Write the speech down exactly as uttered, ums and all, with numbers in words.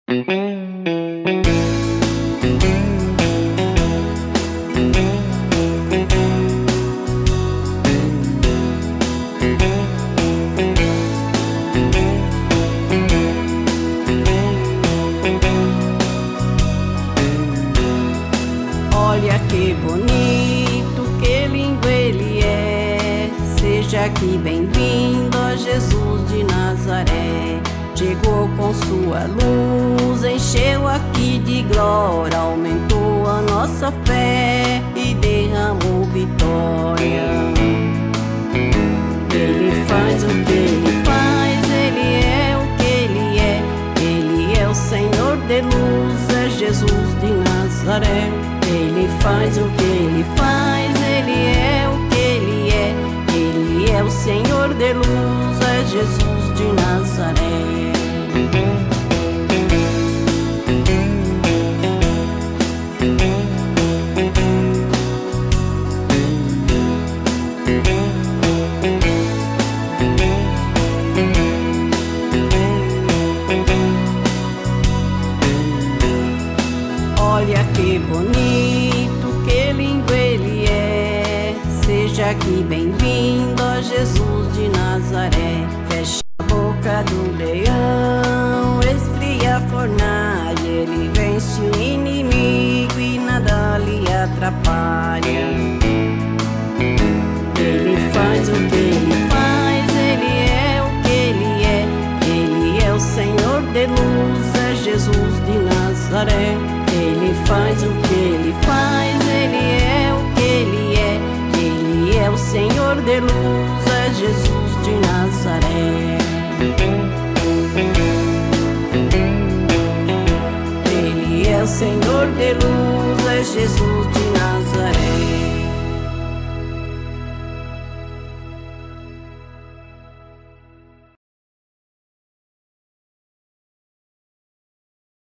Olha que bonito, que lindo ele é. Seja aqui bem-vindo a Jesus de Nazaré. Chegou com sua luz, encheu aqui de glória, aumentou a nossa fé e derramou vitória. Ele faz o que ele faz, ele é o que ele é. Ele é o Senhor de luz, é Jesus de Nazaré. Ele faz o que ele faz, ele é o que ele é. Ele é o Senhor de luz, é Jesus de Nazaré. Olha que bonito, que lindo ele é. Seja aqui bem-vindo a Jesus de Nazaré. Fecha a boca do leão, esfria a fornalha. Ele vence o inimigo e nada lhe atrapalha. Ele faz o que ele faz, ele é o que ele é. Ele é o Senhor de luz, é Jesus de Nazaré. Ele faz o que ele faz, ele é o que ele é. Ele é o Senhor de luz, é Jesus de Nazaré. Ele é o Senhor de luz, é Jesus de